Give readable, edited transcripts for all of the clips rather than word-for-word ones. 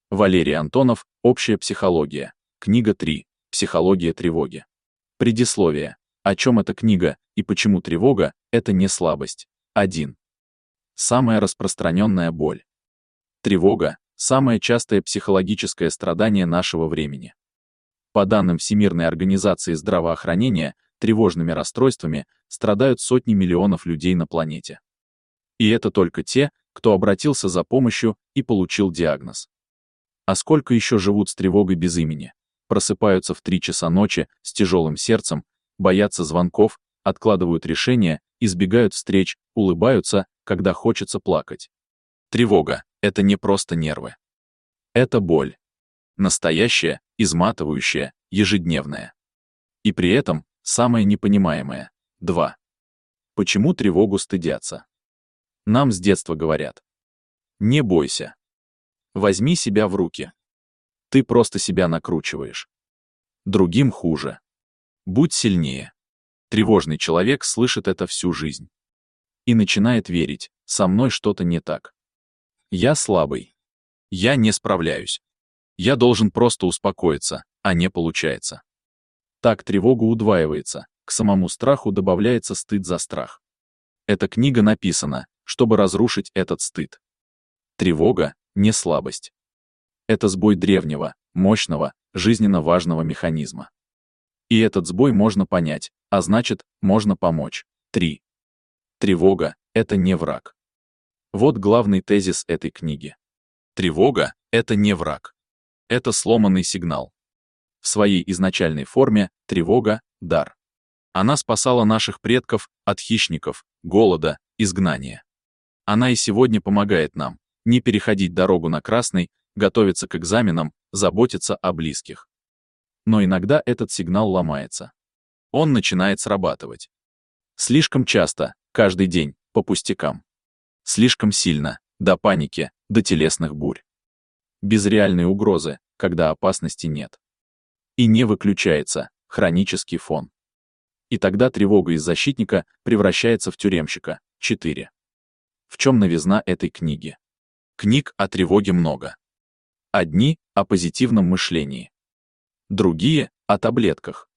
Валерий Антонов, Общая психология. Книга 3. Психология тревоги. Предисловие. О чем эта книга и почему тревога – это не слабость. 1. Самая распространенная боль. Тревога – самое частое психологическое страдание нашего времени. По данным Всемирной организации здравоохранения, тревожными расстройствами страдают сотни миллионов людей на планете. И это только те, кто обратился за помощью и получил диагноз. А сколько еще живут с тревогой без имени? Просыпаются в 3 часа ночи с тяжелым сердцем, боятся звонков, откладывают решения, избегают встреч, улыбаются, когда хочется плакать. Тревога – это не просто нервы. Это боль. Настоящая, изматывающая, ежедневная. И при этом самое непонимаемое. 2. Почему тревогу стыдятся? Нам с детства говорят: не бойся. Возьми себя в руки. Ты просто себя накручиваешь. Другим хуже. Будь сильнее. Тревожный человек слышит это всю жизнь. И начинает верить: со мной что-то не так. Я слабый. Я не справляюсь. Я должен просто успокоиться, а не получается. Так тревога удваивается, к самому страху добавляется стыд за страх. Эта книга написана, чтобы разрушить этот стыд. Тревога — не слабость. Это сбой древнего, мощного, жизненно важного механизма. И этот сбой можно понять, а значит, можно помочь. 3. Тревога — это не враг. Вот главный тезис этой книги. Тревога — это не враг. Это сломанный сигнал. В своей изначальной форме тревога — дар. Она спасала наших предков от хищников, голода, изгнания. Она и сегодня помогает нам не переходить дорогу на красный, готовиться к экзаменам, заботиться о близких. Но иногда этот сигнал ломается. Он начинает срабатывать. Слишком часто, каждый день, по пустякам. Слишком сильно, до паники, до телесных бурь. Без реальной угрозы, когда опасности нет. И не выключается хронический фон. И тогда тревога из защитника превращается в тюремщика. 4. В чем новизна этой книги? Книг о тревоге много. Одни — о позитивном мышлении. Другие — о таблетках.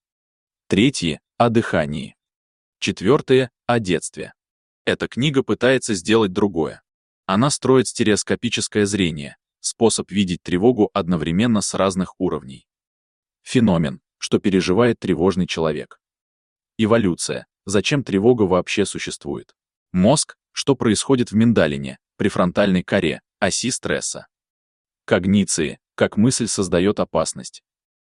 Третьи — о дыхании. Четвертые — о детстве. Эта книга пытается сделать другое. Она строит стереоскопическое зрение, способ видеть тревогу одновременно с разных уровней. Феномен, что переживает тревожный человек. Эволюция. Зачем тревога вообще существует? Мозг, что происходит в миндалине, префронтальной коре, оси стресса. Когниции, как мысль создает опасность.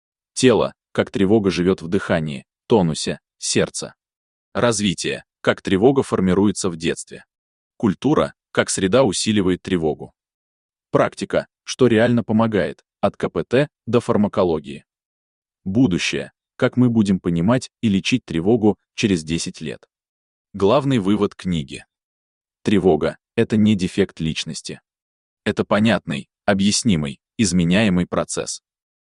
Тело, как тревога живет в дыхании, тонусе, сердца. Развитие, как тревога формируется в детстве. Культура, как среда усиливает тревогу. Практика, что реально помогает, от КПТ до фармакологии. Будущее, как мы будем понимать и лечить тревогу через 10 лет. Главный вывод книги. Тревога — это не дефект личности. Это понятный, объяснимый, изменяемый процесс.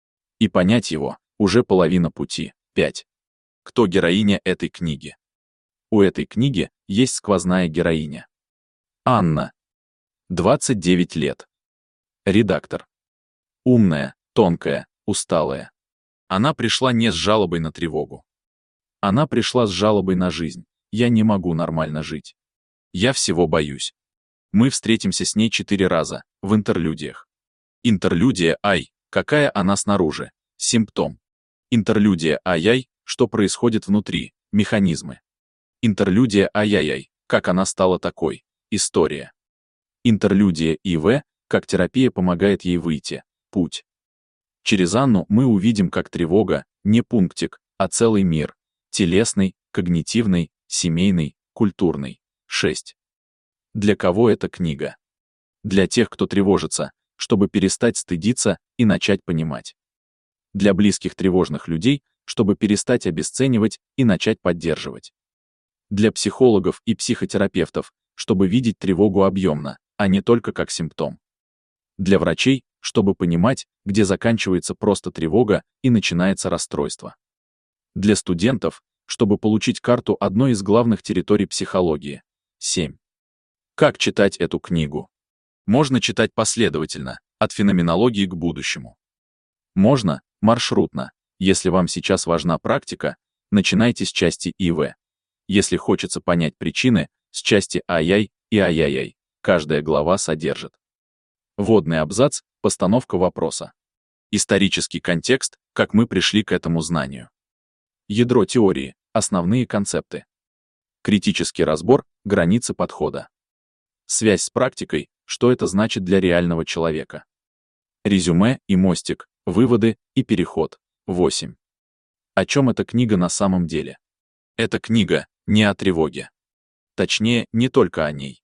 И понять его — уже половина пути. 5. Кто героиня этой книги? У этой книги есть сквозная героиня. Анна. 29 лет. Редактор. Умная, тонкая, усталая. Она пришла не с жалобой на тревогу. Она пришла с жалобой на жизнь. Я не могу нормально жить. Я всего боюсь. Мы встретимся с ней 4 раза, в интерлюдиях. Интерлюдия «Ай», какая она снаружи, симптом. Интерлюдия «Ай-яй», что происходит внутри, механизмы. Интерлюдия «Ай-яй-яй», как она стала такой, история. Интерлюдия ИВ, как терапия помогает ей выйти, путь. Через Анну мы увидим, как тревога — не пунктик, а целый мир. Телесный, когнитивный, семейный, культурный. 6. Для кого эта книга? Для тех, кто тревожится, чтобы перестать стыдиться и начать понимать. Для близких тревожных людей, чтобы перестать обесценивать и начать поддерживать. Для психологов и психотерапевтов, чтобы видеть тревогу объемно, а не только как симптом. Для врачей, чтобы понимать, где заканчивается просто тревога и начинается расстройство. Для студентов, чтобы получить карту одной из главных территорий психологии. 7. Как читать эту книгу? Можно читать последовательно, От феноменологии к будущему. Можно маршрутно. Если вам сейчас важна практика, начинайте с части ИВ. Если хочется понять причины, с части ай-яй и ай-яй-яй. Каждая глава содержит вводный абзац, постановка вопроса. Исторический контекст, как мы пришли к этому знанию. Ядро теории, основные концепты. Критический разбор, границы подхода. Связь с практикой, что это значит для реального человека. Резюме и мостик, выводы и переход. 8. О чем эта книга на самом деле? Эта книга не о тревоге. Точнее, не только о ней.